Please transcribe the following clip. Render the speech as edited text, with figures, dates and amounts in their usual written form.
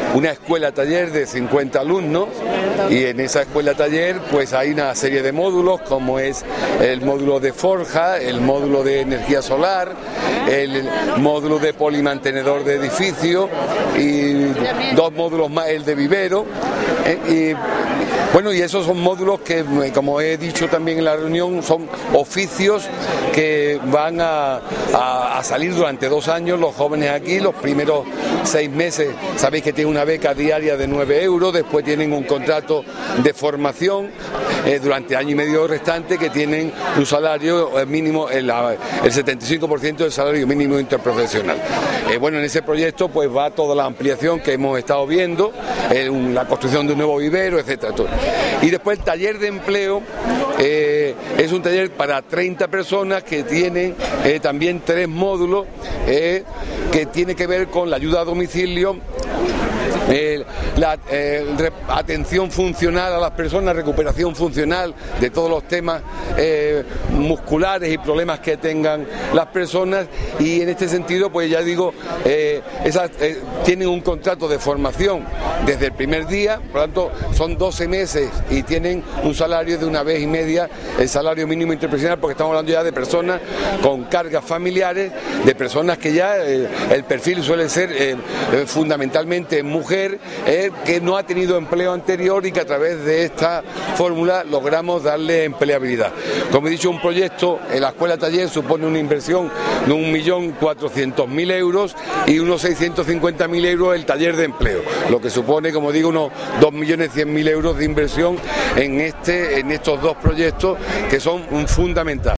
una escuela taller de 50 alumnos, y en esa escuela taller pues hay una serie de módulos, como es el módulo de forja, el módulo de energía solar, el módulo de polimantenedor de edificio y 2 módulos más, el de vivero. Y esos son módulos que, como he dicho también en la reunión, son oficios que van a salir durante 2 años los jóvenes aquí. Los primeros 6 meses sabéis que tienen una beca diaria de 9 euros, después tienen un contrato de formación durante año y medio restante, que tienen un salario mínimo, el 75% del salario mínimo interprofesional. En ese proyecto pues va toda la ampliación que hemos estado viendo, la construcción de un nuevo vivero, etcétera. Y después el taller de empleo es un taller para 30 personas que tienen también 3 módulos que tiene que ver con la ayuda a domicilio, la atención funcional a las personas, recuperación funcional de todos los temas musculares y problemas que tengan las personas, y en este sentido pues ya digo, tienen un contrato de formación desde el primer día, por lo tanto son 12 meses y tienen un salario de 1,5 veces el salario mínimo interprofesional, porque estamos hablando ya de personas con cargas familiares, de personas que ya el perfil suele ser fundamentalmente mujer, que no ha tenido empleo anterior y que a través de esta fórmula logramos darle empleabilidad. Como he dicho, un proyecto en la escuela taller supone una inversión de 1.400.000 euros y unos 650.000 euros el taller de empleo, lo que supone, como digo, unos 2.100.000 euros de inversión en estos 2 proyectos que son fundamentales.